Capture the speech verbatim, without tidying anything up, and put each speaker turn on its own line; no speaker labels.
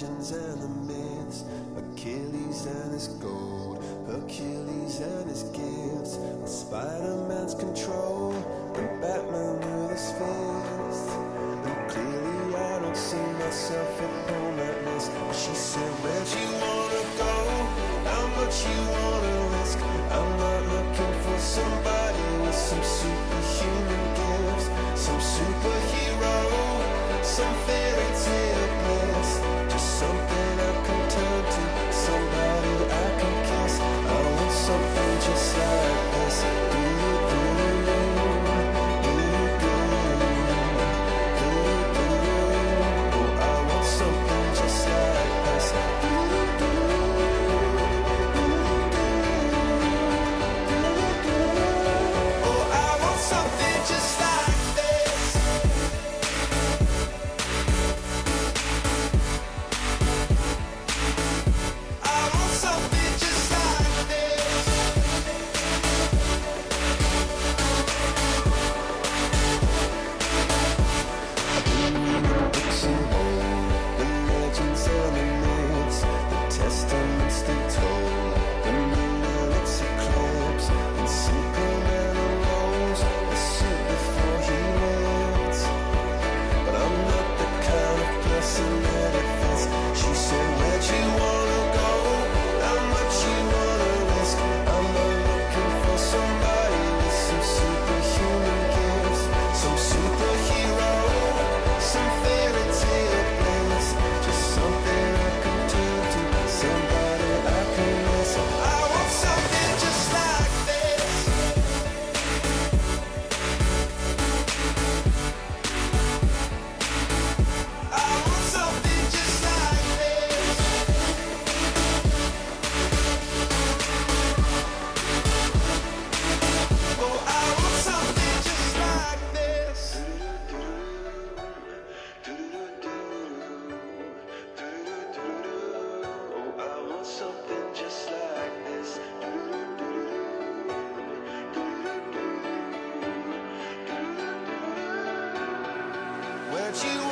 legends and the myths, Achilles and his gold, Hercules and his gifts, Spider-Man's control, and Batman with his fist. And clearly I don't see myself at home at this. She said, where'd you wanna go? How much you wanna risk? I'm not looking for somebody with some superhuman gifts, some superhero, some fairy tale bliss, just something I can turn to, somebody I can kiss. I want something just like this. Do you do, do you do, do you do? Oh, I want something just like this. Do you do, do you do, do you do? Oh, I want something just like this. I want something just like this. Books and old, the legends and the myths, the testaments they told, the moon and its eclipse, and Superman arose, a suit before he lived. But I'm not the kind of person that it fits. She said, where'd you wanna go? How much you wanna risk? I'm not looking for somebody with some superhuman gifts, some superhero, some fairy tale bliss, just something I can turn to, somebody I can miss. I want something just like this. I want something just like this. Oh, I want something just like this. Oh, I want something just like this. Where'd you